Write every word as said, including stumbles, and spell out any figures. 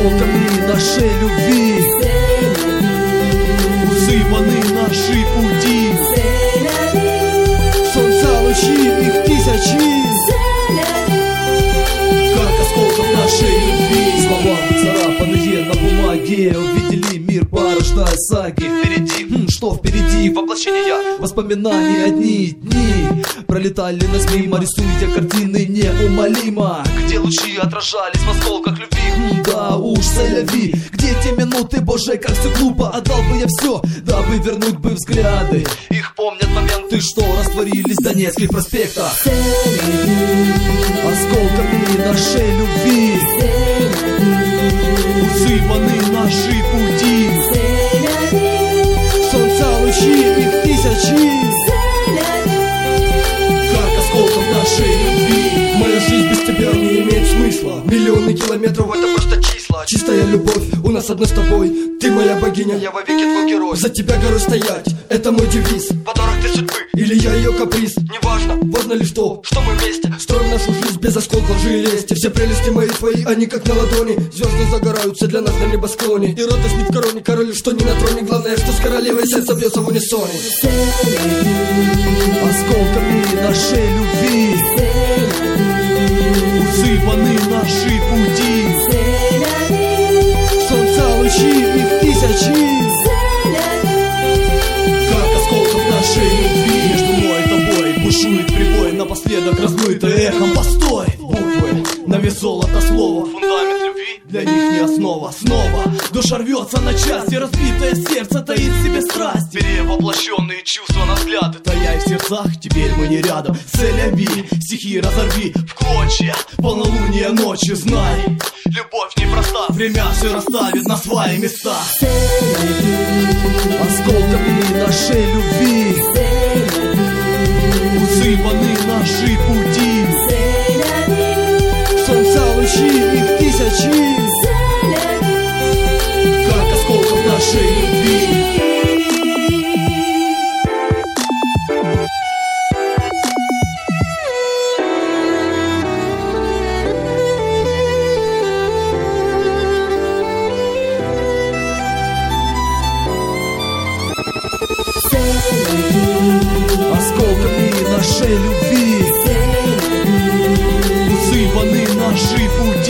осколками нашей любви, усыпаны наши пути, солнца лучи, их тысячи, как осколков нашей любви. Слова царапанные на бумаге увидели мир, порождая саги. Впереди, хм, что впереди? Воплощение воспоминаний, одни дни пролетали нас мимо, рисуя картины неумолимо, где лучи отражались в осколках любви. Хм, да уж, сэляви, где те минуты, боже, как все глупо. Отдал бы я все, дабы вернуть бы взгляды. Их помнят моменты, что растворились в Донецких проспектах, осколками нашей любви, усыпаны наши пути, солнца лучи, их тысячи, как осколков нашей любви. Моя жизнь без тебя не имеет смысла. Миллионы километров — это просто числа. Чистая любовь у нас одна с тобой. Ты моя богиня, я вовеки твой герой. За тебя горой стоять — это мой девиз. Подарок ты судьбы или я ее каприз, неважно, важно лишь то, что мы вместе строим нашу жизнь без осколков лжи и лести. Все прелести мои твои, они как на ладони. Звезды загораются для нас на небосклоне. И радость не в короне, король что не на троне. Главное, что с королевой сердце бьется в унисоне. Осколками нашей любви, усыпаны наши пути, солнца лучи, их тысячи, как осколков нашей любви. Между мной и тобой бушует прибой, напоследок размытый эхом. Постой! Буквы на вес золота слова, фундамент любви для них не основа. Снова душа рвется на части, разбитое сердце таит в себе страсть, перевоплощенные чувства на взгляды, тая в сердцах, теперь мы не рядом. Сэляви, стихи разорви в клочья, полнолуние ночи, знай, любовь непроста, время все расставит на свои места. Осколками нашей любви, усыпаны наши пути, солнца лучи, их тысячи, как осколков нашей любви. Осколками нашей любви, усыпаны наши пути,